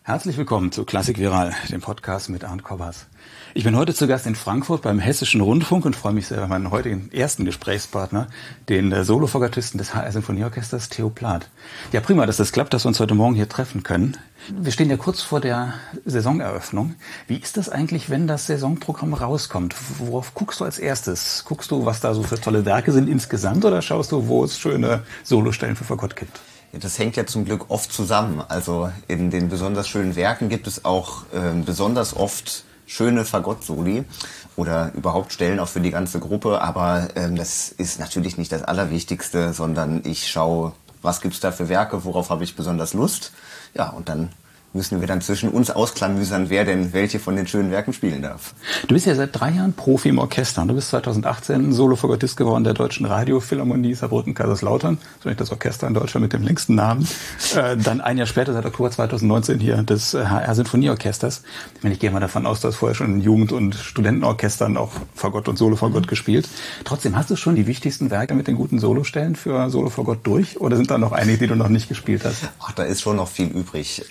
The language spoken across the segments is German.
Herzlich willkommen zu Klassik Viral, dem Podcast mit Arndt Kobbers. Ich bin heute zu Gast in Frankfurt beim Hessischen Rundfunk und freue mich sehr über meinen heutigen ersten Gesprächspartner, den Solofagottisten des HR Sinfonieorchesters, Theo Plath. Ja, prima, dass das klappt, dass wir uns heute Morgen hier treffen können. Wir stehen ja kurz vor der Saisoneröffnung. Wie ist das eigentlich, wenn das Saisonprogramm rauskommt? Worauf guckst du als erstes? Guckst du, was da so für tolle Werke sind insgesamt, oder schaust du, wo es schöne Solostellen für Fagott gibt? Das hängt ja zum Glück oft zusammen. Also in den besonders schönen Werken gibt es auch besonders oft schöne Fagott-Soli oder überhaupt Stellen auch für die ganze Gruppe. Aber das ist natürlich nicht das Allerwichtigste, sondern ich schaue, was gibt's da für Werke, worauf habe ich besonders Lust. Ja, und dann müssen wir dann zwischen uns ausklamüsern, wer denn welche von den schönen Werken spielen darf. Du bist ja seit 3 Jahren Profi im Orchester. Du bist 2018 Solofagottist geworden der Deutschen Radiophilharmonie Saarbrücken-Kaiserslautern. Das ist eigentlich das Orchester in Deutschland mit dem längsten Namen. Dann ein Jahr später, seit Oktober 2019 hier des HR Sinfonieorchesters. Ich gehe mal davon aus, du hast vorher schon in Jugend- und Studentenorchestern auch Fagott und Solofagott gespielt. Trotzdem, hast du schon die wichtigsten Werke mit den guten Solostellen für Solofagott durch? Oder sind da noch einige, die du noch nicht gespielt hast? Ach, da ist schon noch viel übrig.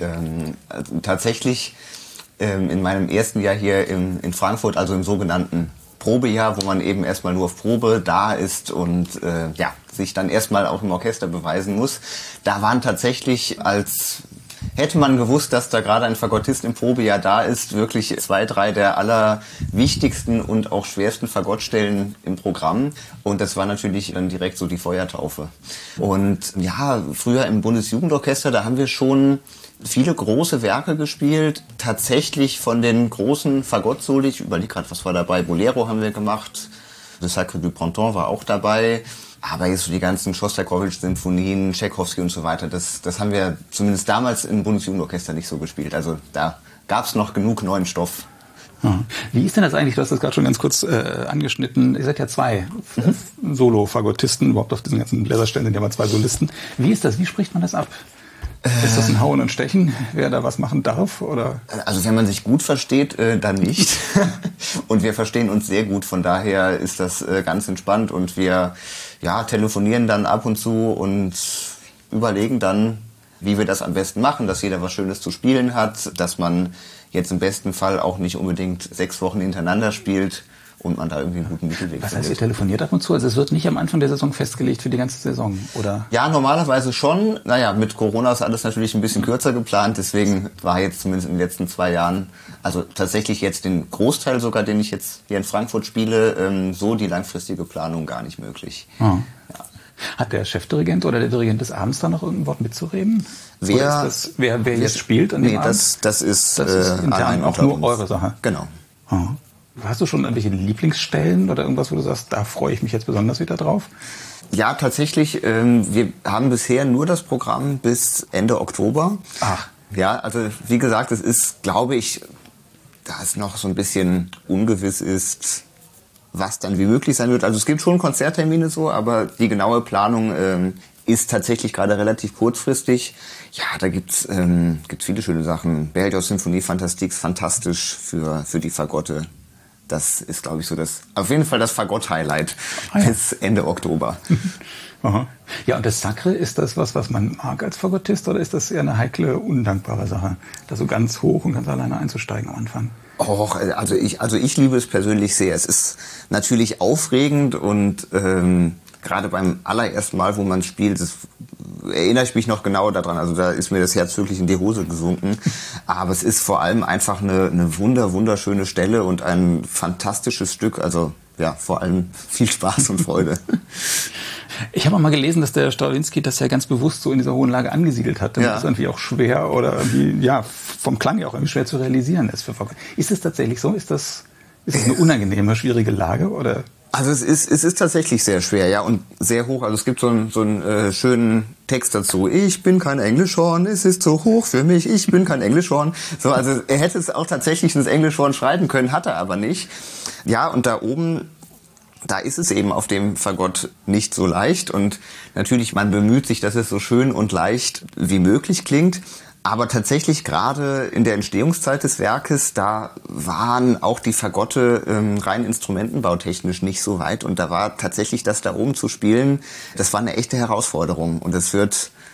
Tatsächlich in meinem ersten Jahr hier in Frankfurt, also im sogenannten Probejahr, wo man eben erstmal nur auf Probe da ist und sich dann erstmal auch im Orchester beweisen muss, da waren tatsächlich, als hätte man gewusst, dass da gerade ein Fagottist im Probejahr da ist, wirklich 2, 3 der allerwichtigsten und auch schwersten Fagottstellen im Programm. Und das war natürlich dann direkt so die Feuertaufe. Und ja, früher im Bundesjugendorchester, da haben wir schon viele große Werke gespielt, tatsächlich von den großen Fagott-Soli. Ich überlege gerade, was war dabei. Bolero haben wir gemacht, Le Sacre du Printemps war auch dabei. Aber jetzt so die ganzen Schostakowitsch-Symphonien, Tschaikowski und so weiter, das haben wir zumindest damals im Bundesjugendorchester nicht so gespielt. Also da gab es noch genug neuen Stoff. Wie ist denn das eigentlich? Du hast das gerade schon ganz kurz angeschnitten. Ihr seid ja 2 Solo-Fagottisten. Überhaupt auf diesen ganzen Bläserstellen sind ja mal 2 Solisten. Wie ist das? Wie spricht man das ab? Ist das ein Hauen und Stechen, wer da was machen darf? Oder? Also wenn man sich gut versteht, dann nicht. Und wir verstehen uns sehr gut. Von daher ist das ganz entspannt. Und wir telefonieren dann ab und zu und überlegen dann, wie wir das am besten machen, dass jeder was Schönes zu spielen hat, dass man jetzt im besten Fall auch nicht unbedingt 6 Wochen hintereinander spielt und man da irgendwie einen guten Mittelweg findet. Was heißt, ihr telefoniert ab und zu? Also es wird nicht am Anfang der Saison festgelegt für die ganze Saison, oder? Ja, normalerweise schon. Naja, mit Corona ist alles natürlich ein bisschen kürzer geplant. Deswegen war jetzt zumindest in den letzten 2 Jahren, also tatsächlich jetzt den Großteil sogar, den ich jetzt hier in Frankfurt spiele, so die langfristige Planung gar nicht möglich. Ja. Hat der Chefdirigent oder der Dirigent des Abends da noch irgendein Wort mitzureden? Wer jetzt spielt an dem Abend? Das ist intern auch nur eure Sache. Genau. Ja. Hast du schon irgendwelche Lieblingsstellen oder irgendwas, wo du sagst, da freue ich mich jetzt besonders wieder drauf? Ja, tatsächlich. Wir haben bisher nur das Programm bis Ende Oktober. Ach. Ja, also wie gesagt, es ist, glaube ich, da es noch so ein bisschen ungewiss ist, was dann wie möglich sein wird. Also es gibt schon Konzerttermine so, aber die genaue Planung ist tatsächlich gerade relativ kurzfristig. Ja, da gibt's viele schöne Sachen. Berlioz Symphonie Fantastique, fantastisch für die Fagotte. Das ist, glaube ich, so auf jeden Fall das Fagott-Highlight bis Ende Oktober. Aha. Ja, und das Sacre, ist das was man mag als Fagottist, oder ist das eher eine heikle, undankbare Sache, da so ganz hoch und ganz alleine einzusteigen am Anfang? Och, also ich liebe es persönlich sehr. Es ist natürlich aufregend und gerade beim allerersten Mal, wo man spielt, erinnere ich mich noch genau daran. Also da ist mir das Herz wirklich in die Hose gesunken. Aber es ist vor allem einfach eine wunderschöne Stelle und ein fantastisches Stück. Also ja, vor allem viel Spaß und Freude. Ich habe auch mal gelesen, dass der Strawinski das ja ganz bewusst so in dieser hohen Lage angesiedelt hat, damit es irgendwie auch schwer oder vom Klang ja auch irgendwie schwer zu realisieren ist für Fagott. Ist es tatsächlich so? Ist das eine unangenehme, schwierige Lage, oder? Also es ist tatsächlich sehr schwer, ja, und sehr hoch. Also es gibt so einen schönen Text dazu. Ich bin kein Englischhorn, es ist zu hoch für mich, ich bin kein Englischhorn. So, also er hätte es auch tatsächlich ins Englischhorn schreiben können, hat er aber nicht. Ja, und da oben, da ist es eben auf dem Fagott nicht so leicht. Und natürlich, man bemüht sich, dass es so schön und leicht wie möglich klingt. Aber tatsächlich gerade in der Entstehungszeit des Werkes, da waren auch die Fagotte rein instrumentenbautechnisch nicht so weit. Und da war tatsächlich das da oben zu spielen, das war eine echte Herausforderung. Und es wird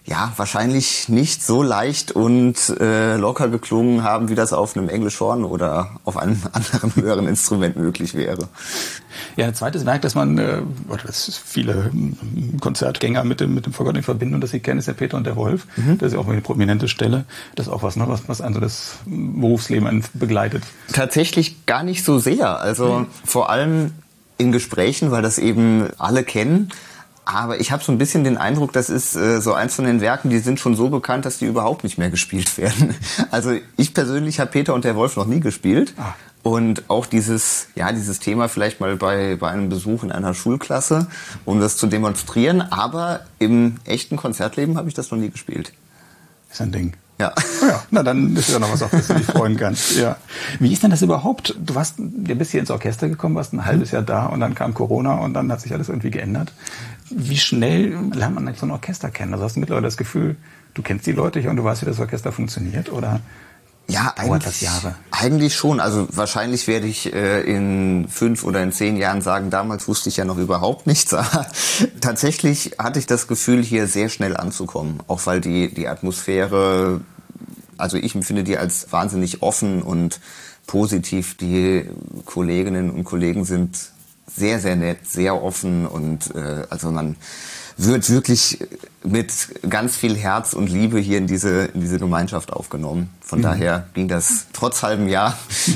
ja, wahrscheinlich nicht so leicht und locker geklungen haben, wie das auf einem English Horn oder auf einem anderen höheren Instrument möglich wäre. Ja, ein zweites Werk, das man, oder das viele Konzertgänger mit dem Fagott in Verbindung, das sie kennen, ist der Peter und der Wolf. Das ist ja auch eine prominente Stelle. Das ist auch was, ne, was also das Berufsleben begleitet. Tatsächlich gar nicht so sehr. Also vor allem in Gesprächen, weil das eben alle kennen. Aber ich habe so ein bisschen den Eindruck, das ist so eins von den Werken, die sind schon so bekannt, dass die überhaupt nicht mehr gespielt werden. Also ich persönlich habe Peter und der Wolf noch nie gespielt. Und auch dieses Thema vielleicht mal bei einem Besuch in einer Schulklasse, um das zu demonstrieren. Aber im echten Konzertleben habe ich das noch nie gespielt. Ist ein Ding. Ja. Ja, na dann ist ja noch was, auf das du dich freuen kannst. Ja. Wie ist denn das überhaupt? Du bist hier ins Orchester gekommen, warst ein halbes Jahr da und dann kam Corona und dann hat sich alles irgendwie geändert. Wie schnell lernt man so ein Orchester kennen? Also hast du mittlerweile das Gefühl, du kennst die Leute hier und du weißt, wie das Orchester funktioniert? Oder ja, dauert das Jahre? Eigentlich schon. Also wahrscheinlich werde ich in 5 oder in 10 Jahren sagen, damals wusste ich ja noch überhaupt nichts. Aber tatsächlich hatte ich das Gefühl, hier sehr schnell anzukommen. Auch weil die Atmosphäre, also ich empfinde die als wahnsinnig offen und positiv. Die Kolleginnen und Kollegen sind sehr, sehr nett, sehr offen und also man wird wirklich mit ganz viel Herz und Liebe hier in diese Gemeinschaft aufgenommen. Von daher ging das trotz halbem Jahr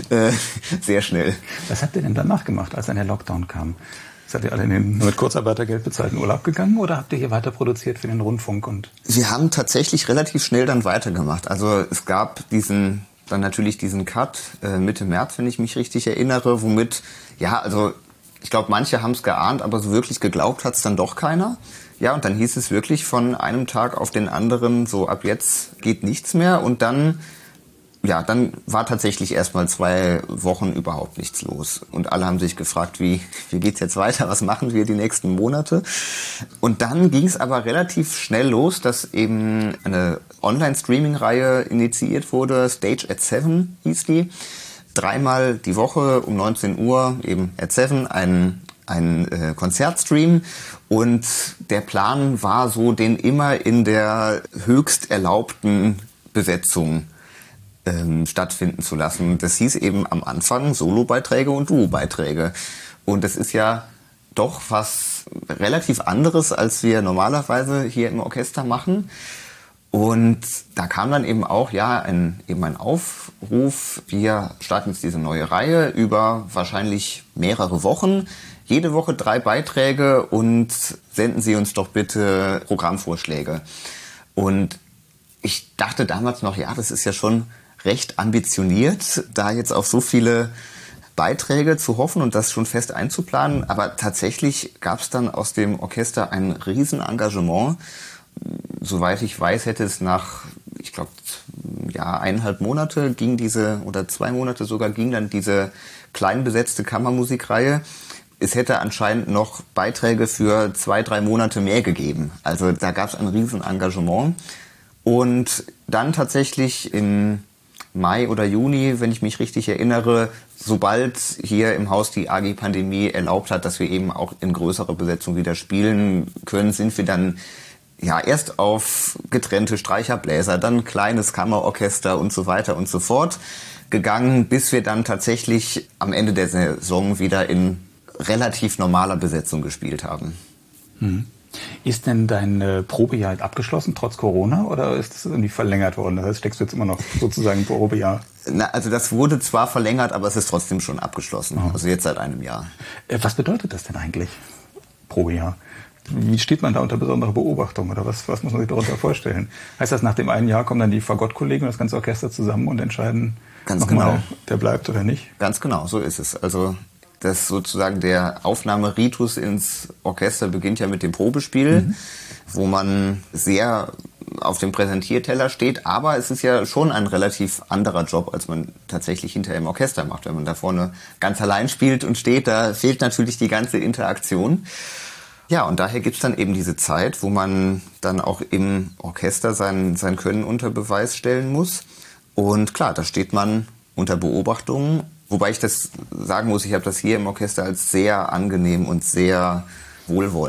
sehr schnell. Was habt ihr denn danach gemacht, als dann der Lockdown kam? Seid ihr alle in den mit Kurzarbeitergeld bezahlten Urlaub gegangen oder habt ihr hier weiter produziert für den Rundfunk? Wir haben tatsächlich relativ schnell dann weitergemacht. Also es gab dann natürlich diesen Cut Mitte März, wenn ich mich richtig erinnere, womit, ja, also ich glaube, manche haben es geahnt, aber so wirklich geglaubt hat es dann doch keiner. Ja, und dann hieß es wirklich von einem Tag auf den anderen, so ab jetzt geht nichts mehr. Und dann war tatsächlich erstmal 2 Wochen überhaupt nichts los. Und alle haben sich gefragt, wie geht's jetzt weiter? Was machen wir die nächsten Monate? Und dann ging es aber relativ schnell los, dass eben eine Online-Streaming-Reihe initiiert wurde. Stage at 7 hieß die. 3-mal die Woche um 19 Uhr eben at 7 ein Konzertstream. Und der Plan war so, den immer in der höchst erlaubten Besetzung stattfinden zu lassen. Das hieß eben am Anfang Solobeiträge und Duobeiträge. Und das ist ja doch was relativ anderes, als wir normalerweise hier im Orchester machen. Und da kam dann eben auch ein Aufruf, wir starten jetzt diese neue Reihe über wahrscheinlich mehrere Wochen. Jede Woche 3 Beiträge und senden Sie uns doch bitte Programmvorschläge. Und ich dachte damals noch, ja, das ist ja schon recht ambitioniert, da jetzt auf so viele Beiträge zu hoffen und das schon fest einzuplanen. Aber tatsächlich gab es dann aus dem Orchester ein Riesenengagement. Soweit ich weiß, hätte es nach, ich glaube, 1,5 Monate oder 2 Monate sogar ging dann diese klein besetzte Kammermusikreihe. Es hätte anscheinend noch Beiträge für 2-3 Monate mehr gegeben. Also da gab es ein Riesenengagement. Und dann tatsächlich im Mai oder Juni, wenn ich mich richtig erinnere, sobald hier im Haus die AG-Pandemie erlaubt hat, dass wir eben auch in größerer Besetzung wieder spielen können, sind wir dann erst auf getrennte Streicher, Bläser, dann kleines Kammerorchester und so weiter und so fort gegangen, bis wir dann tatsächlich am Ende der Saison wieder in relativ normaler Besetzung gespielt haben. Ist denn dein Probejahr abgeschlossen, trotz Corona, oder ist es irgendwie verlängert worden? Das heißt, steckst du jetzt immer noch sozusagen im Probejahr? Also das wurde zwar verlängert, aber es ist trotzdem schon abgeschlossen. Oh. Also jetzt seit einem Jahr. Was bedeutet das denn eigentlich, Probejahr? Wie steht man da unter besonderer Beobachtung oder was muss man sich darunter vorstellen? Heißt das, nach dem einen Jahr kommen dann die Fagott-Kollegen und das ganze Orchester zusammen und entscheiden nochmal, der bleibt oder nicht? Ganz genau, so ist es. Also das sozusagen der Aufnahmeritus ins Orchester beginnt ja mit dem Probespiel, wo man sehr auf dem Präsentierteller steht, aber es ist ja schon ein relativ anderer Job, als man tatsächlich hinterher im Orchester macht. Wenn man da vorne ganz allein spielt und steht, da fehlt natürlich die ganze Interaktion. Ja, und daher gibt's dann eben diese Zeit, wo man dann auch im Orchester sein Können unter Beweis stellen muss. Und klar, da steht man unter Beobachtung. Wobei ich das sagen muss, ich habe das hier im Orchester als sehr angenehm und sehr wohlwollend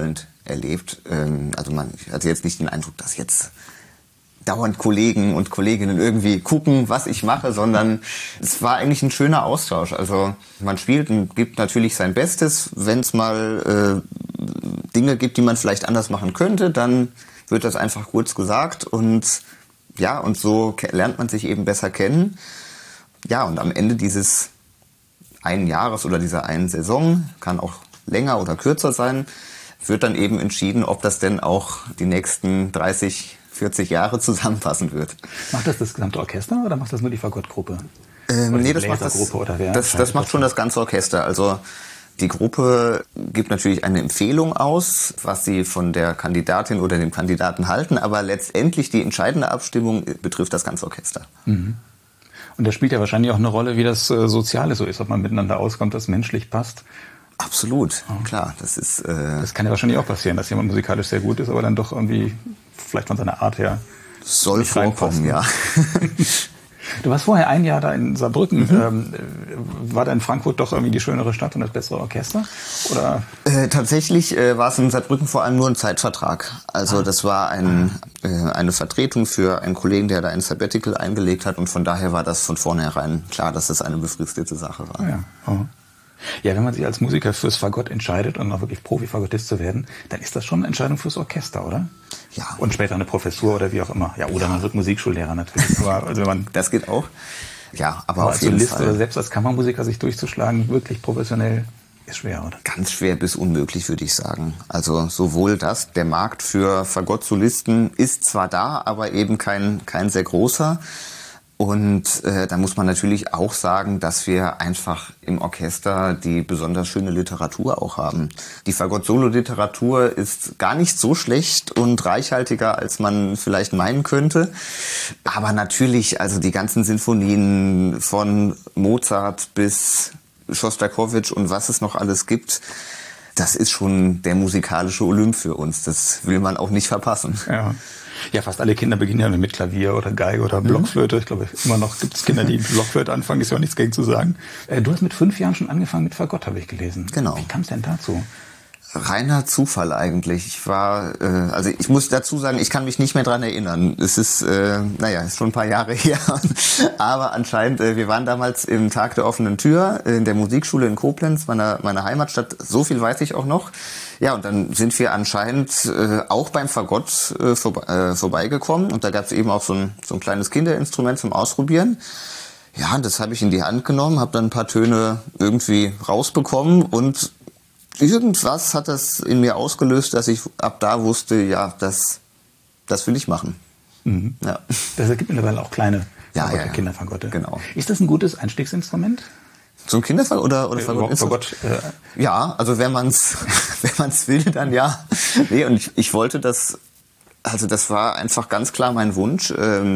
erlebt. Also man hatte jetzt nicht den Eindruck, dass jetzt dauernd Kollegen und Kolleginnen irgendwie gucken, was ich mache, sondern es war eigentlich ein schöner Austausch. Also man spielt und gibt natürlich sein Bestes. Wenn es mal Dinge gibt, die man vielleicht anders machen könnte, dann wird das einfach kurz gesagt und ja, und so lernt man sich eben besser kennen. Ja, und am Ende dieses einen Jahres oder dieser einen Saison, kann auch länger oder kürzer sein, wird dann eben entschieden, ob das denn auch die nächsten 30, 40 Jahre zusammenpassen wird. Macht das gesamte Orchester oder macht das nur die Fagottgruppe? Nee, das macht schon das ganze Orchester. Also die Gruppe gibt natürlich eine Empfehlung aus, was sie von der Kandidatin oder dem Kandidaten halten, aber letztendlich die entscheidende Abstimmung betrifft das ganze Orchester. Mhm. Und da spielt ja wahrscheinlich auch eine Rolle, wie das Soziale so ist, ob man miteinander auskommt, das menschlich passt. Absolut, klar. Das kann ja wahrscheinlich auch passieren, dass jemand musikalisch sehr gut ist, aber dann doch irgendwie vielleicht von seiner Art her soll vorkommen, ja. Du warst vorher ein Jahr da in Saarbrücken. War da in Frankfurt doch irgendwie die schönere Stadt und das bessere Orchester? Oder? Tatsächlich war es in Saarbrücken vor allem nur ein Zeitvertrag. Also das war eine Vertretung für einen Kollegen, der da ein Sabbatical eingelegt hat. Und von daher war das von vornherein klar, dass das eine befristete Sache war. Ja. Oh. Ja, wenn man sich als Musiker fürs Fagott entscheidet und auch wirklich Profi-Fagottist zu werden, dann ist das schon eine Entscheidung fürs Orchester, oder? Ja. Und später eine Professur oder wie auch immer. Ja, oder man wird Musikschullehrer natürlich. Aber also wenn man das geht auch. Ja, aber auf als jeden Solist Fall. Oder selbst als Kammermusiker sich durchzuschlagen, wirklich professionell, ist schwer, oder? Ganz schwer bis unmöglich, würde ich sagen. Also sowohl der Markt für Fagott-Solisten ist zwar da, aber eben kein sehr großer. Und da muss man natürlich auch sagen, dass wir einfach im Orchester die besonders schöne Literatur auch haben. Die Fagott-Solo-Literatur ist gar nicht so schlecht und reichhaltiger, als man vielleicht meinen könnte. Aber natürlich, also die ganzen Sinfonien von Mozart bis Schostakowitsch und was es noch alles gibt, das ist schon der musikalische Olymp für uns. Das will man auch nicht verpassen. Ja, fast alle Kinder beginnen ja mit Klavier oder Geige oder Blockflöte. Ich glaube, immer noch gibt es Kinder, die mit Blockflöte anfangen, ist ja auch nichts gegen zu sagen. Du hast mit 5 Jahren schon angefangen mit Fagott, habe ich gelesen. Genau. Wie kam es denn dazu? Reiner Zufall eigentlich. Ich muss dazu sagen, ich kann mich nicht mehr dran erinnern. Es ist, ist schon ein paar Jahre her. Aber anscheinend, wir waren damals im Tag der offenen Tür in der Musikschule in Koblenz, meiner Heimatstadt. So viel weiß ich auch noch. Ja, und dann sind wir anscheinend auch beim Fagott vorbeigekommen. Und da gab es eben auch so ein kleines Kinderinstrument zum Ausprobieren. Ja, und das habe ich in die Hand genommen, habe dann ein paar Töne irgendwie rausbekommen und irgendwas hat das in mir ausgelöst, dass ich ab da wusste, ja, das will ich machen. Mhm. Ja. Das ergibt mittlerweile auch kleine Kinderfagotte. Genau. Ist das ein gutes Einstiegsinstrument? Zum Kinderfagott oder Fagott? Fagott, ja, also wenn man's will, dann ja. Nee, und ich wollte das war einfach ganz klar mein Wunsch,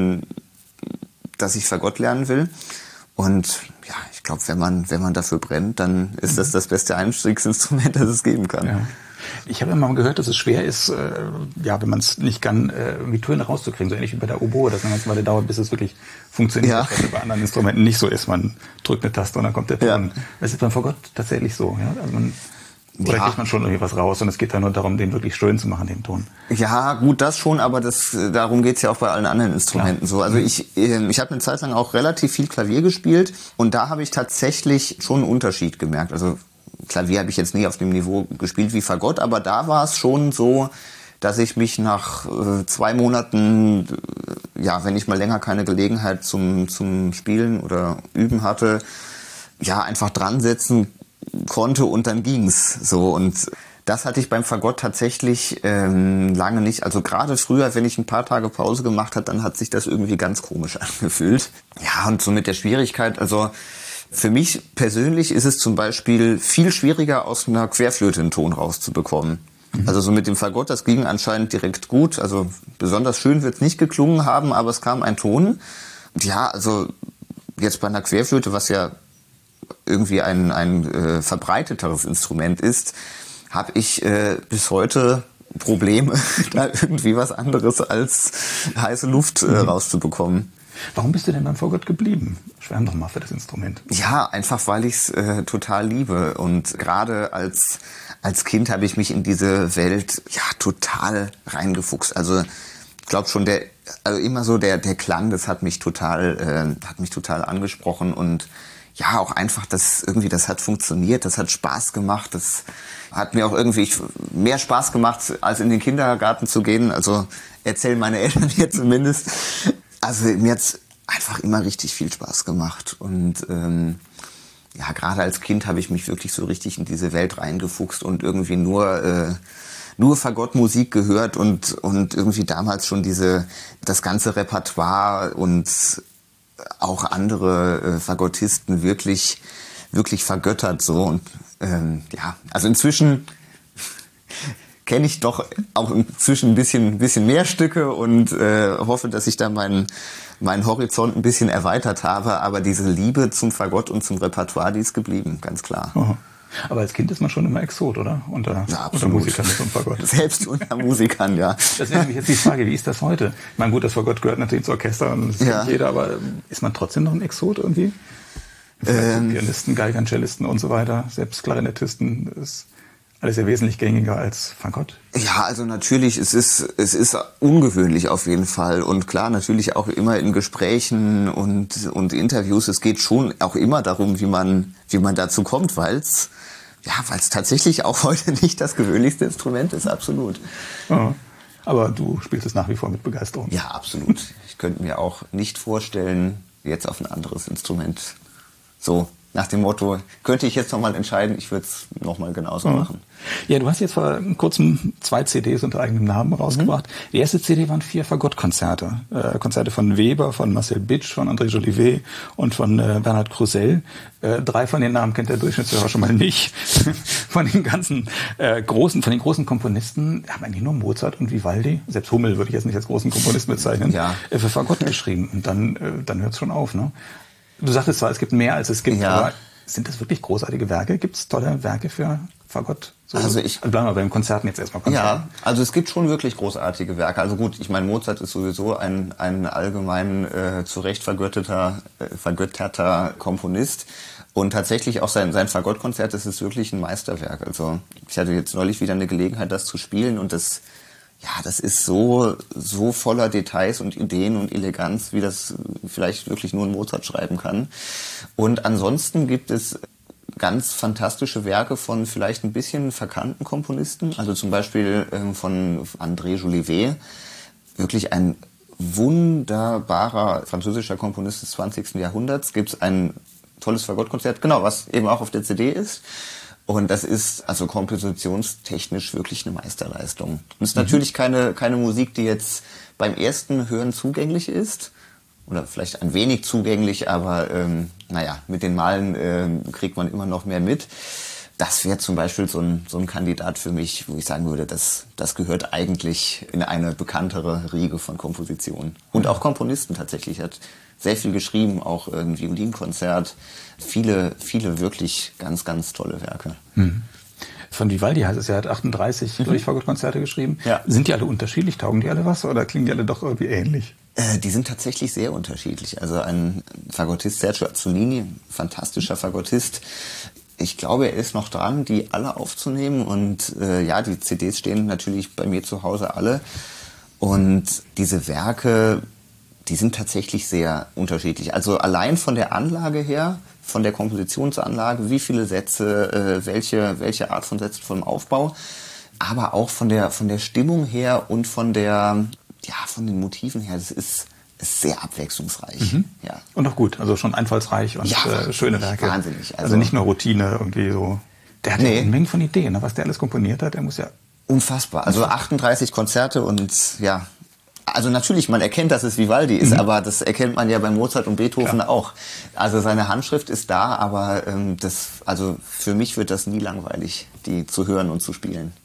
dass ich Fagott lernen will. Und ja, ich glaube, wenn man dafür brennt, dann ist das beste Einstiegsinstrument, das es geben kann. Ja. Ich habe immer mal gehört, dass es schwer ist, wenn man es nicht kann, irgendwie Töne rauszukriegen, so ähnlich wie bei der Oboe, dass eine ganze Weile dauert, bis es wirklich funktioniert, ja. was bei anderen Instrumenten nicht so ist. Man drückt eine Taste und dann kommt der Ton. Ja. Das ist beim Fagott tatsächlich so. Ja? Also oder kriegt man schon irgendwie was raus und es geht dann nur darum, den wirklich schön zu machen, den Ton. Ja, gut, das schon, aber darum geht's ja auch bei allen anderen Instrumenten so. Also ich habe eine Zeit lang auch relativ viel Klavier gespielt und da habe ich tatsächlich schon einen Unterschied gemerkt. Also Klavier habe ich jetzt nie auf dem Niveau gespielt wie Fagott, aber da war es schon so, dass ich mich nach 2 Monaten, wenn ich mal länger keine Gelegenheit zum Spielen oder Üben hatte, einfach dran setzen konnte und dann ging's so. Und das hatte ich beim Fagott tatsächlich lange nicht. Also gerade früher, wenn ich ein paar Tage Pause gemacht habe, dann hat sich das irgendwie ganz komisch angefühlt. Ja, und so mit der Schwierigkeit, also für mich persönlich ist es zum Beispiel viel schwieriger, aus einer Querflöte einen Ton rauszubekommen. Also so mit dem Fagott, das ging anscheinend direkt gut. Also besonders schön wird es nicht geklungen haben, aber es kam ein Ton. Ja, also jetzt bei einer Querflöte, was ja irgendwie ein verbreiteteres Instrument ist, habe ich bis heute Probleme, da irgendwie was anderes als heiße Luft rauszubekommen. Warum bist du denn beim Fagott geblieben? Schwärm doch mal für das Instrument. Ja, einfach weil ich es total liebe. Und gerade als Kind habe ich mich in diese Welt total reingefuchst. Also ich glaube schon, immer so der Klang, das hat mich total angesprochen. Und ja, auch einfach, das hat funktioniert, das hat Spaß gemacht, das hat mir auch irgendwie mehr Spaß gemacht, als in den Kindergarten zu gehen. Also erzählen meine Eltern mir zumindest. Also mir hat's einfach immer richtig viel Spaß gemacht. Und gerade als Kind habe ich mich wirklich so richtig in diese Welt reingefuchst und irgendwie nur Fagottmusik gehört und irgendwie damals schon das ganze Repertoire und auch andere Fagottisten wirklich vergöttert so. Und also inzwischen kenne ich doch auch inzwischen ein bisschen mehr Stücke und hoffe, dass ich da meinen Horizont ein bisschen erweitert habe. Aber diese Liebe zum Fagott und zum Repertoire, die ist geblieben, ganz klar. Aha. Aber als Kind ist man schon immer Exot, oder? Unter Musikern vom Fagott. Selbst unter Musikern, ja. Das wäre nämlich jetzt die Frage, wie ist das heute? Ich meine, gut, das Fagott gehört natürlich ins Orchester und das kennt jeder, aber ist man trotzdem noch ein Exot irgendwie? Pianisten, Geigern, Cellisten und so weiter, selbst Klarinettisten, ist alles sehr wesentlich gängiger als Fagott. Ja, also natürlich, es ist ungewöhnlich auf jeden Fall und klar, natürlich auch immer in Gesprächen und Interviews. Es geht schon auch immer darum, wie man dazu kommt, weil es tatsächlich auch heute nicht das gewöhnlichste Instrument ist, absolut. Ja, aber du spielst es nach wie vor mit Begeisterung. Ja, absolut. Ich könnte mir auch nicht vorstellen, jetzt auf ein anderes Instrument so nach dem Motto, könnte ich jetzt nochmal entscheiden, ich würde es nochmal genauso machen. Ja, du hast jetzt vor kurzem 2 CDs unter eigenem Namen rausgebracht. Die erste CD waren 4 Fagott-Konzerte. Konzerte von Weber, von Marcel Bitsch, von André Jolivet und von Bernhard Krusell. 3 von den Namen kennt der Durchschnittshörer schon mal nicht. Von den großen Komponisten haben eigentlich nur Mozart und Vivaldi, selbst Hummel würde ich jetzt nicht als großen Komponisten bezeichnen, für Fagott geschrieben. Und dann hört es schon auf, ne? Du sagtest zwar, es gibt mehr, als es gibt, aber sind das wirklich großartige Werke? Gibt es tolle Werke für Fagott? Bleiben wir beim Konzerten jetzt erstmal. Ja, also es gibt schon wirklich großartige Werke. Also gut, ich meine, Mozart ist sowieso ein allgemein zu Recht vergötterter Komponist. Und tatsächlich auch sein Fagottkonzert, das ist wirklich ein Meisterwerk. Also ich hatte jetzt neulich wieder eine Gelegenheit, das zu spielen und das ist so voller Details und Ideen und Eleganz, wie das vielleicht wirklich nur ein Mozart schreiben kann. Und ansonsten gibt es ganz fantastische Werke von vielleicht ein bisschen verkannten Komponisten. Also zum Beispiel von André Jolivet. Wirklich ein wunderbarer französischer Komponist des 20. Jahrhunderts. Gibt es ein tolles Fagottkonzert, genau, was eben auch auf der CD ist. Und das ist also kompositionstechnisch wirklich eine Meisterleistung. Und es ist natürlich keine Musik, die jetzt beim ersten Hören zugänglich ist. Oder vielleicht ein wenig zugänglich, aber mit den Malen kriegt man immer noch mehr mit. Das wäre zum Beispiel so ein Kandidat für mich, wo ich sagen würde, das gehört eigentlich in eine bekanntere Riege von Kompositionen. Und auch Komponisten tatsächlich. Hat sehr viel geschrieben, auch ein Violinkonzert. Viele wirklich ganz, ganz tolle Werke. Von Vivaldi heißt es, er hat 38 Fagottkonzerte geschrieben. Ja. Sind die alle unterschiedlich? Taugen die alle was oder klingen die alle doch irgendwie ähnlich? Die sind tatsächlich sehr unterschiedlich. Also ein Fagottist, Sergio Azzolini, fantastischer Fagottist. Ich glaube, er ist noch dran, die alle aufzunehmen. Und die CDs stehen natürlich bei mir zu Hause alle. Und diese Werke, die sind tatsächlich sehr unterschiedlich. Also allein von der Anlage her, von der Kompositionsanlage, wie viele Sätze, welche Art von Sätzen vom Aufbau, aber auch von der Stimmung her und von den Motiven her. Das ist sehr abwechslungsreich. Ja. Und auch gut, also schon einfallsreich und schöne Werke. Wahnsinnig. Also nicht nur Routine irgendwie so. Der hat ja eine Menge von Ideen, was der alles komponiert hat. Der muss ja unfassbar. Also 38 Konzerte und also natürlich, man erkennt, dass es Vivaldi ist, aber das erkennt man ja bei Mozart und Beethoven auch. Also seine Handschrift ist da, aber für mich wird das nie langweilig, die zu hören und zu spielen.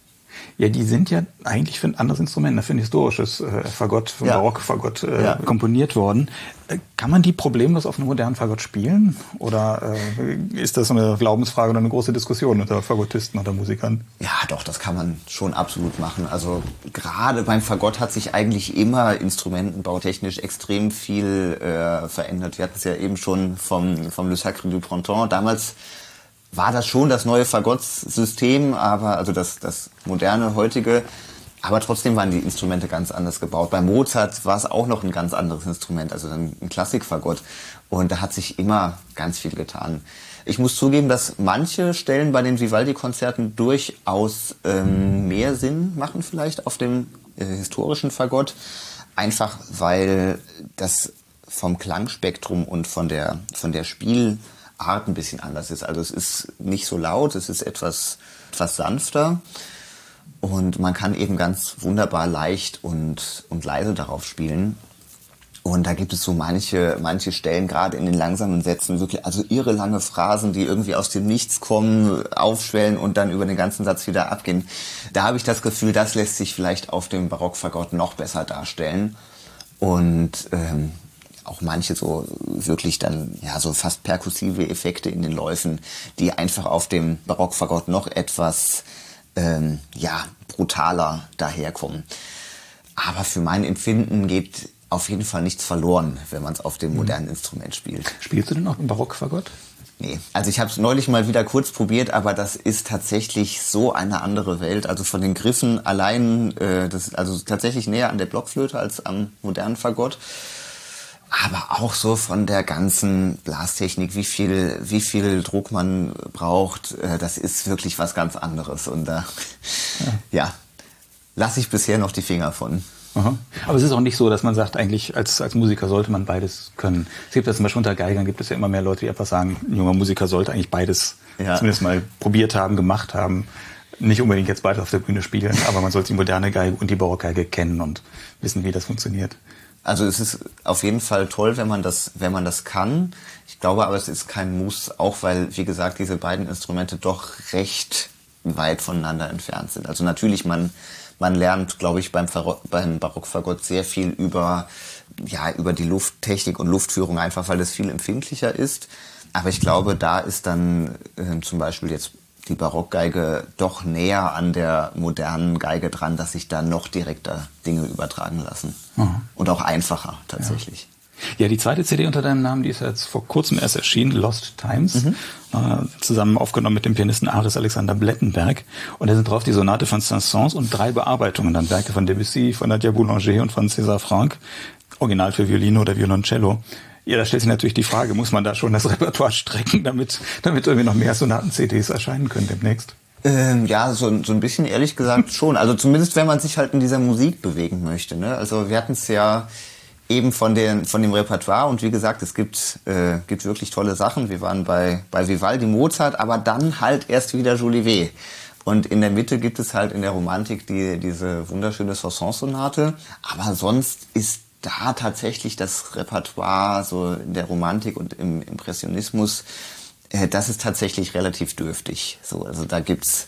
Ja, die sind ja eigentlich für ein anderes Instrument, für ein historisches Fagott, für ein Barock-Fagott komponiert worden. Kann man die problemlos auf einem modernen Fagott spielen? Oder ist das eine Glaubensfrage oder eine große Diskussion unter Fagottisten oder Musikern? Ja, doch, das kann man schon absolut machen. Also gerade beim Fagott hat sich eigentlich immer instrumentenbautechnisch extrem viel verändert. Wir hatten es ja eben schon vom Le Sacre du Printemps. Damals war das schon das neue Fagottsystem, aber also das moderne, heutige. Aber trotzdem waren die Instrumente ganz anders gebaut. Bei Mozart war es auch noch ein ganz anderes Instrument, also ein Klassikfagott. Und da hat sich immer ganz viel getan. Ich muss zugeben, dass manche Stellen bei den Vivaldi-Konzerten durchaus mehr Sinn machen vielleicht auf dem historischen Fagott. Einfach weil das vom Klangspektrum und von der Spielart ein bisschen anders ist. Also es ist nicht so laut, es ist etwas sanfter. Und man kann eben ganz wunderbar leicht und leise darauf spielen. Und da gibt es so manche Stellen, gerade in den langsamen Sätzen, wirklich, also irre lange Phrasen, die irgendwie aus dem Nichts kommen, aufschwellen und dann über den ganzen Satz wieder abgehen. Da habe ich das Gefühl, das lässt sich vielleicht auf dem Barockfagott noch besser darstellen. Und auch manche so wirklich dann, ja, so fast perkussive Effekte in den Läufen, die einfach auf dem Barockfagott noch etwas brutaler daherkommen. Aber für mein Empfinden geht auf jeden Fall nichts verloren, wenn man es auf dem modernen Instrument spielt. Spielst du denn auch im Barockfagott? Nee, also ich habe es neulich mal wieder kurz probiert, aber das ist tatsächlich so eine andere Welt. Also von den Griffen allein, das ist also tatsächlich näher an der Blockflöte als am modernen Fagott. Aber auch so von der ganzen Blastechnik, wie viel Druck man braucht, das ist wirklich was ganz anderes. Und da, lasse ich bisher noch die Finger von. Aha. Aber es ist auch nicht so, dass man sagt, eigentlich als Musiker sollte man beides können. Es gibt ja zum Beispiel unter Geigern, gibt es ja immer mehr Leute, die einfach sagen, ein junger Musiker sollte eigentlich beides zumindest mal probiert haben, gemacht haben. Nicht unbedingt jetzt beide auf der Bühne spielen, aber man sollte die moderne Geige und die Barockgeige kennen und wissen, wie das funktioniert. Also es ist auf jeden Fall toll, wenn man das kann. Ich glaube aber, es ist kein Muss, auch weil, wie gesagt, diese beiden Instrumente doch recht weit voneinander entfernt sind. Also natürlich, man lernt, glaube ich, beim Barockfagott sehr viel über die Lufttechnik und Luftführung, einfach weil das viel empfindlicher ist. Aber ich glaube, da ist dann zum Beispiel jetzt die Barockgeige doch näher an der modernen Geige dran, dass sich da noch direkter Dinge übertragen lassen. Mhm. Und auch einfacher tatsächlich. Ja, die zweite CD unter deinem Namen, die ist jetzt vor kurzem erst erschienen, Lost Times, zusammen aufgenommen mit dem Pianisten Aris Alexander Blettenberg. Und da sind drauf die Sonate von Saint-Saëns und 3 Bearbeitungen, dann Werke von Debussy, von Nadia Boulanger und von César Franck, original für Violine oder Violoncello. Ja, da stellt sich natürlich die Frage, muss man da schon das Repertoire strecken, damit irgendwie noch mehr Sonaten-CDs erscheinen können demnächst? So ein bisschen ehrlich gesagt schon. Also zumindest, wenn man sich halt in dieser Musik bewegen möchte, ne? Also wir hatten es ja eben von dem Repertoire und wie gesagt, es gibt wirklich tolle Sachen. Wir waren bei Vivaldi, Mozart, aber dann halt erst wieder Jolivet. Und in der Mitte gibt es halt in der Romantik diese wunderschöne Saint-Saëns-Sonate. Aber sonst ist da tatsächlich das Repertoire so in der Romantik und im Impressionismus, das ist tatsächlich relativ dürftig. So, also da gibt's,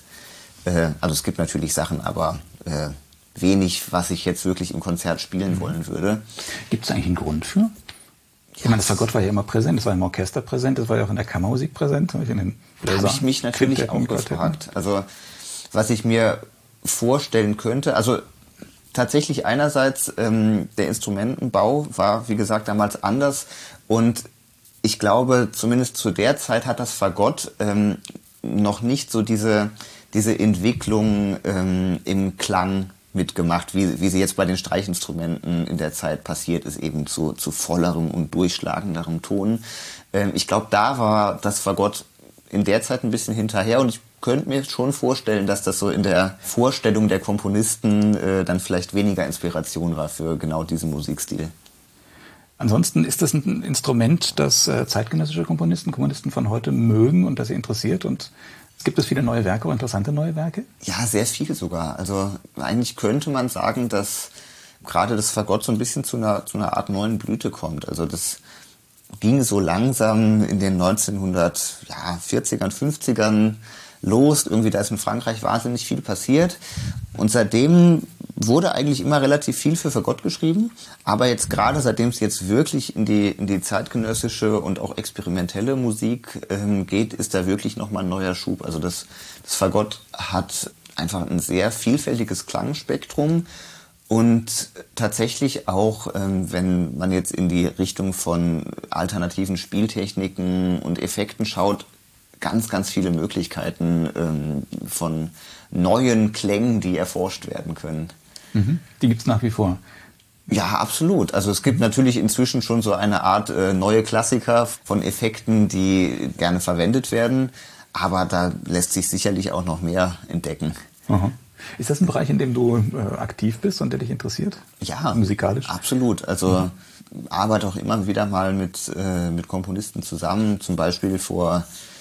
es gibt natürlich Sachen, aber wenig, was ich jetzt wirklich im Konzert spielen wollen würde. Gibt es eigentlich einen Grund für? Ich meine, das Fagott war ja immer präsent, das war im Orchester präsent, das war ja auch in der Kammermusik präsent. Da habe ich mich natürlich auch gefragt. Also was ich mir vorstellen könnte, also tatsächlich einerseits der Instrumentenbau war, wie gesagt, damals anders und ich glaube, zumindest zu der Zeit hat das Fagott noch nicht so diese Entwicklung im Klang mitgemacht, wie sie jetzt bei den Streichinstrumenten in der Zeit passiert ist, eben zu vollerem und durchschlagenderem Ton. Ich glaube, da war das Fagott in der Zeit ein bisschen hinterher und ich könnte mir schon vorstellen, dass das so in der Vorstellung der Komponisten dann vielleicht weniger Inspiration war für genau diesen Musikstil. Ansonsten ist das ein Instrument, das zeitgenössische Komponisten von heute mögen und das sie interessiert. Und gibt es viele neue Werke oder interessante neue Werke? Ja, sehr viel sogar. Also eigentlich könnte man sagen, dass gerade das Fagott so ein bisschen zu einer Art neuen Blüte kommt. Also das ging so langsam in den 1940ern, 50ern los. Irgendwie da ist in Frankreich wahnsinnig viel passiert. Und seitdem wurde eigentlich immer relativ viel für Fagott geschrieben. Aber jetzt gerade, seitdem es jetzt wirklich in die zeitgenössische und auch experimentelle Musik geht, ist da wirklich nochmal ein neuer Schub. Also das Fagott hat einfach ein sehr vielfältiges Klangspektrum. Und tatsächlich auch, wenn man jetzt in die Richtung von alternativen Spieltechniken und Effekten schaut, ganz, ganz viele Möglichkeiten von neuen Klängen, die erforscht werden können. Mhm. Die gibt's nach wie vor. Ja, absolut. Also es gibt natürlich inzwischen schon so eine Art neue Klassiker von Effekten, die gerne verwendet werden. Aber da lässt sich sicherlich auch noch mehr entdecken. Aha. Ist das ein Bereich, in dem du aktiv bist und der dich interessiert? Ja, musikalisch? Absolut. Also arbeite auch immer wieder mal mit Komponisten zusammen. Zum Beispiel vor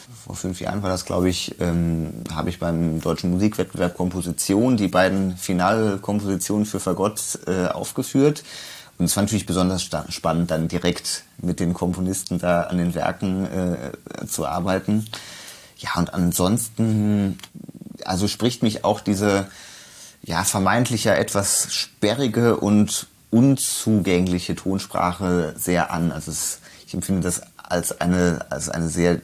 5 Jahren war das, glaube ich, habe ich beim Deutschen Musikwettbewerb Komposition die beiden Finalkompositionen für Fagott aufgeführt. Und es war natürlich besonders spannend, dann direkt mit den Komponisten da an den Werken zu arbeiten. Ja, und ansonsten, also spricht mich auch diese vermeintlich ja etwas sperrige und unzugängliche Tonsprache sehr an. Also ich empfinde das als eine sehr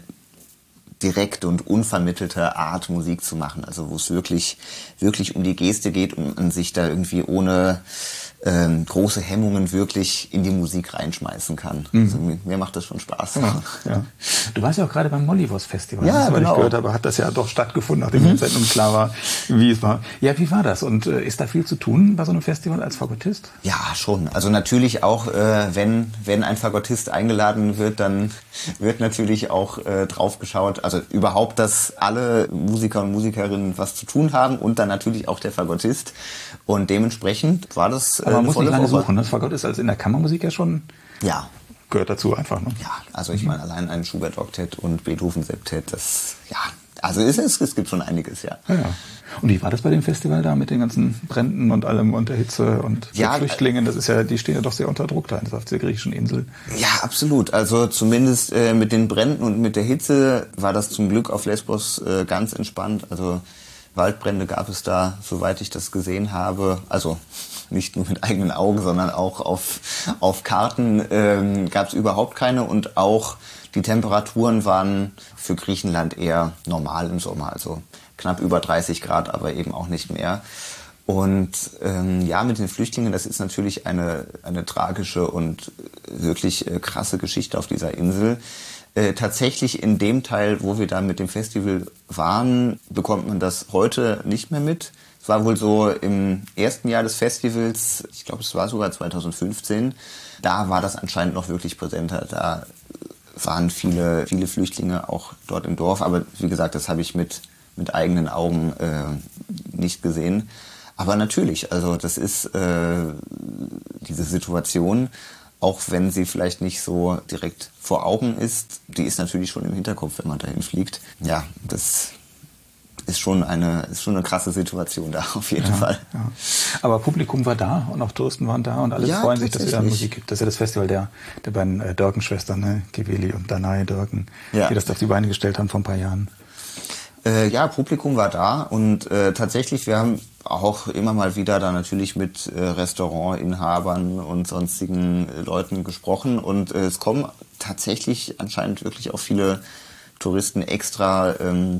direkte und unvermittelte Art, Musik zu machen. Also wo es wirklich um die Geste geht und man sich da irgendwie ohne große Hemmungen wirklich in die Musik reinschmeißen kann. Mhm. Also mir macht das schon Spaß. Ja. Du warst ja auch gerade beim Mollywood Festival. Ja, weil genau. ich gehört habe, hat das ja doch stattgefunden, nachdem die Zeit nun klar war, wie es war. Ja, wie war das? Und ist da viel zu tun bei so einem Festival als Fagottist? Ja, schon. Also natürlich auch, wenn ein Fagottist eingeladen wird, dann wird natürlich auch drauf geschaut, also überhaupt, dass alle Musiker und Musikerinnen was zu tun haben und dann natürlich auch der Fagottist. Und dementsprechend war das man muss nicht lange suchen. Das Fagott ist als in der Kammermusik ja schon, gehört dazu einfach. Ne? Ja, also ich meine, allein ein Schubert-Oktett und Beethoven-Septett, also es gibt schon einiges, ja. Und wie war das bei dem Festival da mit den ganzen Bränden und allem und der Hitze und Flüchtlingen? Das ist ja, die stehen ja doch sehr unter Druck da auf der griechischen Insel. Ja, absolut. Also zumindest mit den Bränden und mit der Hitze war das zum Glück auf Lesbos ganz entspannt. Also Waldbrände gab es da, soweit ich das gesehen habe, also nicht nur mit eigenen Augen, sondern auch auf Karten gab es überhaupt keine und auch die Temperaturen waren für Griechenland eher normal im Sommer, also knapp über 30 Grad, aber eben auch nicht mehr. Und mit den Flüchtlingen, das ist natürlich eine tragische und wirklich krasse Geschichte auf dieser Insel. Tatsächlich in dem Teil, wo wir da mit dem Festival waren, bekommt man das heute nicht mehr mit. Es war wohl so im ersten Jahr des Festivals, ich glaube es war sogar 2015, da war das anscheinend noch wirklich präsenter. Da waren viele Flüchtlinge auch dort im Dorf, aber wie gesagt, das habe ich mit eigenen Augen nicht gesehen. Aber natürlich, also das ist diese Situation, auch wenn sie vielleicht nicht so direkt vor Augen ist, die ist natürlich schon im Hinterkopf, wenn man dahin fliegt. Ja, das ist schon eine krasse Situation da, auf jeden Fall. Ja. Aber Publikum war da und auch Touristen waren da und alle freuen sich, dass es wieder Musik gibt. Das ist ja das Festival der beiden Dörken-Schwestern, ne? Kiveli und Danae Dörken, die das auf die Beine gestellt haben vor ein paar Jahren. Publikum war da und tatsächlich, wir haben auch immer mal wieder da natürlich mit Restaurantinhabern und sonstigen Leuten gesprochen und es kommen tatsächlich anscheinend wirklich auch viele Touristen extra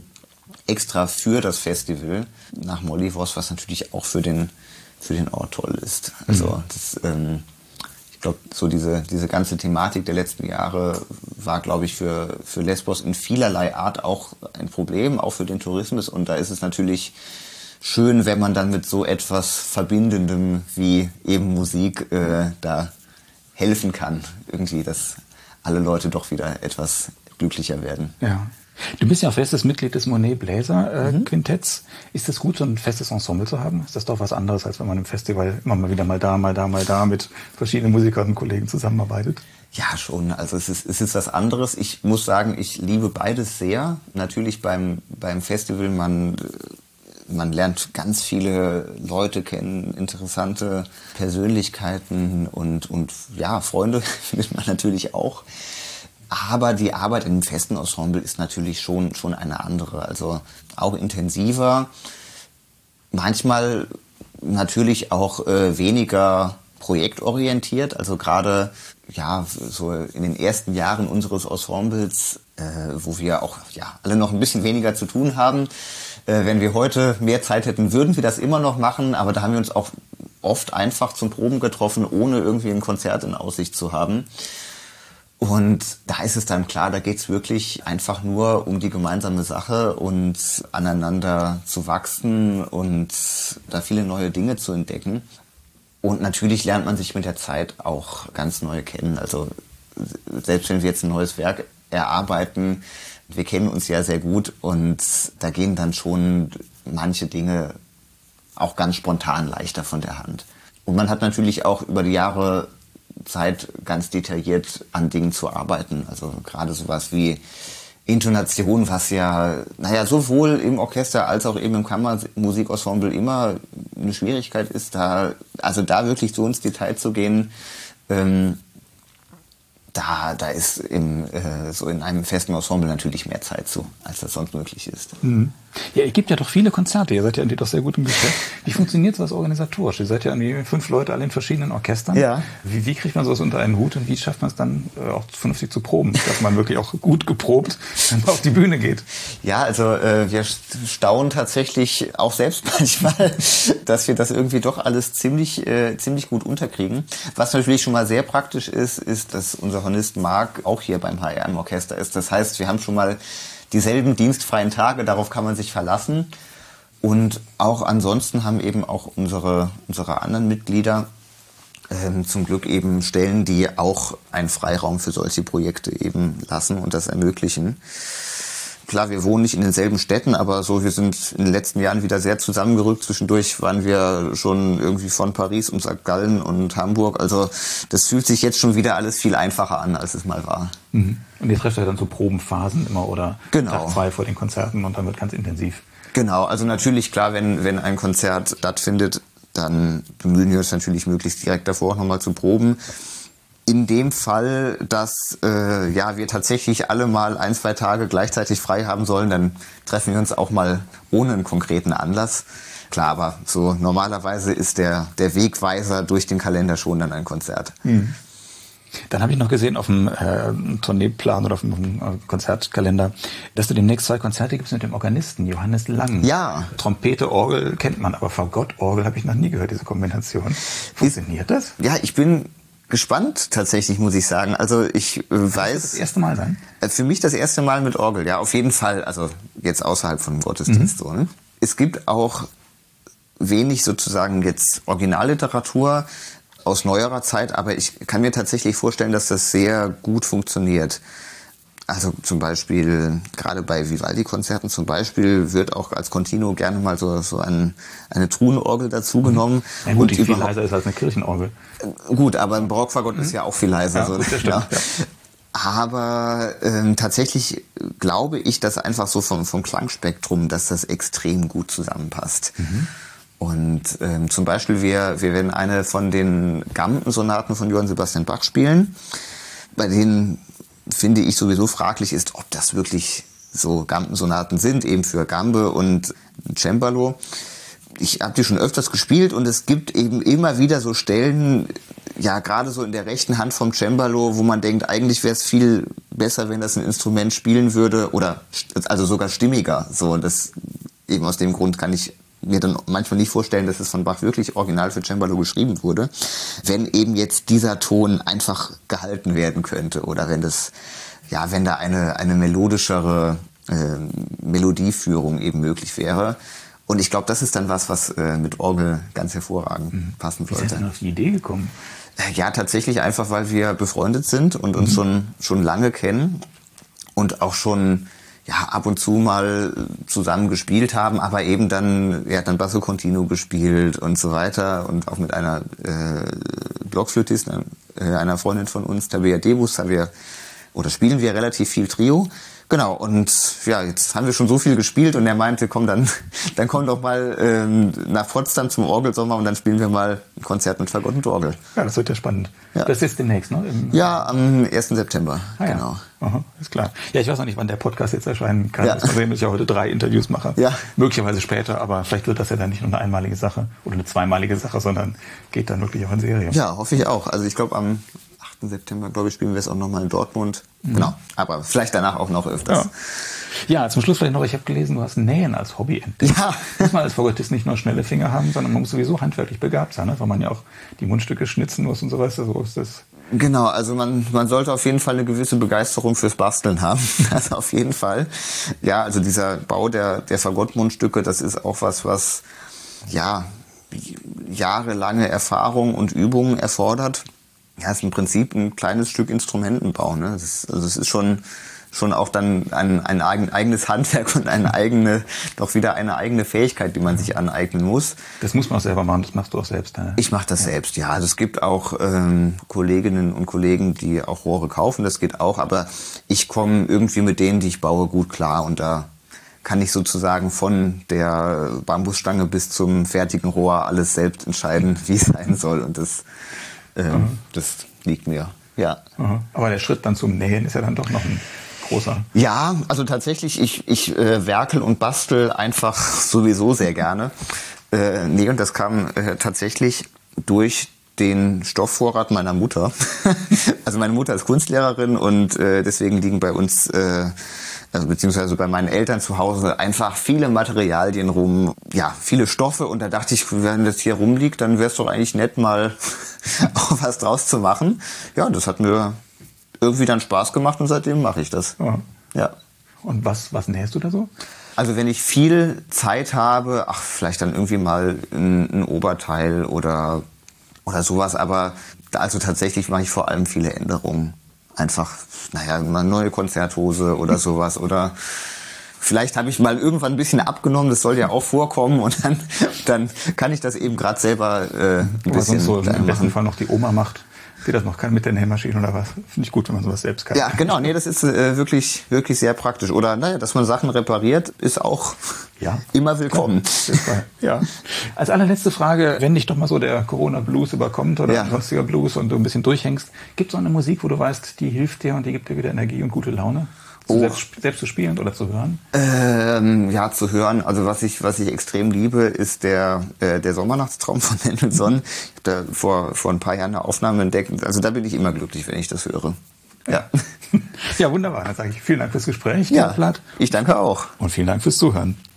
für das Festival nach Mollywood, was natürlich auch für den Ort toll ist. Also ich glaube, so diese ganze Thematik der letzten Jahre war, glaube ich, für Lesbos in vielerlei Art auch ein Problem, auch für den Tourismus. Und da ist es natürlich schön, wenn man dann mit so etwas Verbindendem wie eben Musik da helfen kann. Irgendwie, dass alle Leute doch wieder etwas glücklicher werden. Ja. Du bist ja auch festes Mitglied des Monet Bläser Quintetts. Ist es gut, so ein festes Ensemble zu haben? Ist das doch was anderes, als wenn man im Festival immer mal wieder mal da mit verschiedenen Musikern und Kollegen zusammenarbeitet? Ja, schon. Also es ist was anderes. Ich muss sagen, ich liebe beides sehr. Natürlich beim Festival, man lernt ganz viele Leute kennen, interessante Persönlichkeiten und Freunde findet man natürlich auch. Aber die Arbeit im festen Ensemble ist natürlich schon eine andere, also auch intensiver, manchmal natürlich auch weniger projektorientiert, also gerade ja so in den ersten Jahren unseres Ensembles, wo wir auch ja alle noch ein bisschen weniger zu tun haben. Wenn wir heute mehr Zeit hätten, würden wir das immer noch machen, aber da haben wir uns auch oft einfach zum Proben getroffen, ohne irgendwie ein Konzert in Aussicht zu haben. Und da ist es dann klar, da geht's wirklich einfach nur um die gemeinsame Sache und aneinander zu wachsen und da viele neue Dinge zu entdecken. Und natürlich lernt man sich mit der Zeit auch ganz neu kennen. Also selbst wenn wir jetzt ein neues Werk erarbeiten, wir kennen uns ja sehr gut und da gehen dann schon manche Dinge auch ganz spontan leichter von der Hand. Und man hat natürlich auch über die Jahre Zeit, ganz detailliert an Dingen zu arbeiten. Also gerade sowas wie Intonation, was ja, sowohl im Orchester als auch eben im Kammermusikensemble immer eine Schwierigkeit ist, da wirklich so ins Detail zu gehen, da ist so in einem festen Ensemble natürlich mehr Zeit zu, als das sonst möglich ist. Mhm. Ja, ihr gebt ja doch viele Konzerte, ihr seid ja doch sehr gut im Geschäft. Wie funktioniert sowas organisatorisch? Ihr seid ja 5 Leute alle in verschiedenen Orchestern. Ja. Wie kriegt man sowas unter einen Hut und wie schafft man es dann auch vernünftig zu proben, dass man wirklich auch gut geprobt dann auf die Bühne geht? Ja, also wir staunen tatsächlich auch selbst manchmal, dass wir das irgendwie doch alles ziemlich gut unterkriegen. Was natürlich schon mal sehr praktisch ist, dass unser Hornist Marc auch hier beim HR im Orchester ist. Das heißt, wir haben schon mal dieselben dienstfreien Tage, darauf kann man sich verlassen. Und auch ansonsten haben eben auch unsere anderen Mitglieder zum Glück eben Stellen, die auch einen Freiraum für solche Projekte eben lassen und das ermöglichen. Klar, wir wohnen nicht in denselben Städten, aber so, wir sind in den letzten Jahren wieder sehr zusammengerückt. Zwischendurch waren wir schon irgendwie von Paris und St. Gallen und Hamburg. Also das fühlt sich jetzt schon wieder alles viel einfacher an, als es mal war. Mhm. Und ihr trefft euch dann so Probenphasen immer oder genau. Tag 2 vor den Konzerten und dann wird ganz intensiv. Genau, also natürlich klar, wenn ein Konzert stattfindet, dann bemühen wir uns natürlich möglichst direkt davor nochmal zu proben. In dem Fall, dass wir tatsächlich alle mal 1-2 Tage gleichzeitig frei haben sollen, dann treffen wir uns auch mal ohne einen konkreten Anlass. Klar, aber so normalerweise ist der Wegweiser durch den Kalender schon dann ein Konzert. Mhm. Dann habe ich noch gesehen auf dem Tourneeplan oder auf dem Konzertkalender, dass du demnächst 2 Konzerte gibst mit dem Organisten Johannes Lang. Ja. Trompete, Orgel kennt man, aber Fagott-Orgel habe ich noch nie gehört, diese Kombination. Funktioniert das? Ja, ich bin gespannt tatsächlich, muss ich sagen. Also ich weiß... Das erste Mal sein? Für mich das erste Mal mit Orgel, ja, auf jeden Fall. Also jetzt außerhalb von Gottesdienst. So, ne? Es gibt auch wenig sozusagen jetzt Originalliteratur aus neuerer Zeit, aber ich kann mir tatsächlich vorstellen, dass das sehr gut funktioniert. Also zum Beispiel, gerade bei Vivaldi-Konzerten zum Beispiel, wird auch als Continuo gerne mal so eine Truhenorgel dazugenommen. Ja gut, die viel leiser ist als eine Kirchenorgel. Gut, aber ein Barockfagott ist ja auch viel leiser. Ja, so, das stimmt, ja. Aber tatsächlich glaube ich, dass einfach so vom Klangspektrum, dass das extrem gut zusammenpasst. Mhm. Und zum Beispiel, wir werden eine von den Gamben-Sonaten von Johann Sebastian Bach spielen, bei denen finde ich sowieso fraglich ist, ob das wirklich so Gamben-Sonaten sind, eben für Gambe und Cembalo. Ich habe die schon öfters gespielt und es gibt eben immer wieder so Stellen, ja gerade so in der rechten Hand vom Cembalo, wo man denkt, eigentlich wäre es viel besser, wenn das ein Instrument spielen würde oder also sogar stimmiger. So, das eben aus dem Grund kann ich mir dann manchmal nicht vorstellen, dass es von Bach wirklich original für Cembalo geschrieben wurde, wenn eben jetzt dieser Ton einfach gehalten werden könnte oder wenn da eine melodischere Melodieführung eben möglich wäre. Und ich glaube, das ist dann was mit Orgel ganz hervorragend passen sollte. Wie ist denn auf die Idee gekommen? Ja, tatsächlich einfach, weil wir befreundet sind und uns schon lange kennen und auch schon ab und zu mal zusammen gespielt haben, aber eben dann Basso Continuo gespielt und so weiter und auch mit einer Blockflötistin, einer Freundin von uns, Tabea Debus, spielen wir relativ viel Trio, Genau, und ja, jetzt haben wir schon so viel gespielt und er meinte, komm, dann komm doch mal nach Potsdam zum Orgelsommer und dann spielen wir mal ein Konzert mit Fagott und Orgel. Ja, das wird ja spannend. Ja. Das ist demnächst, ne? Ja, am 1. September, genau. Ja. Aha, ist klar. Ja, ich weiß noch nicht, wann der Podcast jetzt erscheinen kann. Das Problem ist, dass ich ja heute 3 Interviews mache. Ja. Möglicherweise später, aber vielleicht wird das ja dann nicht nur eine einmalige Sache oder eine zweimalige Sache, sondern geht dann wirklich auch in Serie. Ja, hoffe ich auch. Also ich glaube, am 8. September, glaube ich, spielen wir es auch nochmal in Dortmund. Mhm. Genau, aber vielleicht danach auch noch öfters. Ja, zum Schluss vielleicht noch, ich habe gelesen, du hast Nähen als Hobby entdeckt. Ja. Muss man als Fagottist nicht nur schnelle Finger haben, sondern man muss sowieso handwerklich begabt sein, ne? Weil man ja auch die Mundstücke schnitzen muss und so weiter. So ist das. Genau, also man sollte auf jeden Fall eine gewisse Begeisterung fürs Basteln haben. Also auf jeden Fall. Ja, also dieser Bau der Fagott-Mundstücke, das ist auch was ja jahrelange Erfahrung und Übungen erfordert. Ja, ist im Prinzip ein kleines Stück Instrumentenbau. Ne? Es ist schon auch dann ein eigenes Handwerk und eine eigene Fähigkeit, die man sich aneignen muss. Das muss man auch selber machen, das machst du auch selbst. Ne? Ich mache das selbst, ja. Also es gibt auch Kolleginnen und Kollegen, die auch Rohre kaufen, das geht auch, aber ich komme irgendwie mit denen, die ich baue, gut klar und da kann ich sozusagen von der Bambusstange bis zum fertigen Rohr alles selbst entscheiden, wie es sein soll und das liegt mir, ja. Aber der Schritt dann zum Nähen ist ja dann doch noch ein großer. Ja, also tatsächlich, ich werkel und bastel einfach sowieso sehr gerne. Und das kam tatsächlich durch den Stoffvorrat meiner Mutter. Also meine Mutter ist Kunstlehrerin und deswegen liegen bei uns also beziehungsweise bei meinen Eltern zu Hause einfach viele Materialien rum, ja, viele Stoffe und da dachte ich, wenn das hier rumliegt, dann wäre es doch eigentlich nett, mal auch was draus zu machen. Ja, das hat mir irgendwie dann Spaß gemacht und seitdem mache ich das. Ja. Und was nähst du da so? Also wenn ich viel Zeit habe, vielleicht dann irgendwie mal ein Oberteil oder sowas, aber also tatsächlich mache ich vor allem viele Änderungen. Einfach, mal eine neue Konzerthose oder sowas oder vielleicht habe ich mal irgendwann ein bisschen abgenommen, das soll ja auch vorkommen und dann kann ich das eben gerade selber ein bisschen so im besten Fall noch die Oma macht, die das noch kann mit der Nähmaschine oder was. Finde ich gut, wenn man sowas selbst kann. Ja, genau, das ist wirklich sehr praktisch. Oder dass man Sachen repariert, ist auch immer willkommen. Ja. Als allerletzte Frage, wenn dich doch mal so der Corona-Blues überkommt oder ein sonstiger Blues und du ein bisschen durchhängst, gibt es auch eine Musik, wo du weißt, die hilft dir und die gibt dir wieder Energie und gute Laune? Selbst zu spielen oder zu hören? Zu hören. Also was ich extrem liebe, ist der Sommernachtstraum von Mendelssohn. Ich habe da vor ein paar Jahren eine Aufnahme entdeckt. Also da bin ich immer glücklich, wenn ich das höre. Ja. Ja, wunderbar. Dann sage ich vielen Dank fürs Gespräch. Ja, ich danke auch. Und vielen Dank fürs Zuhören.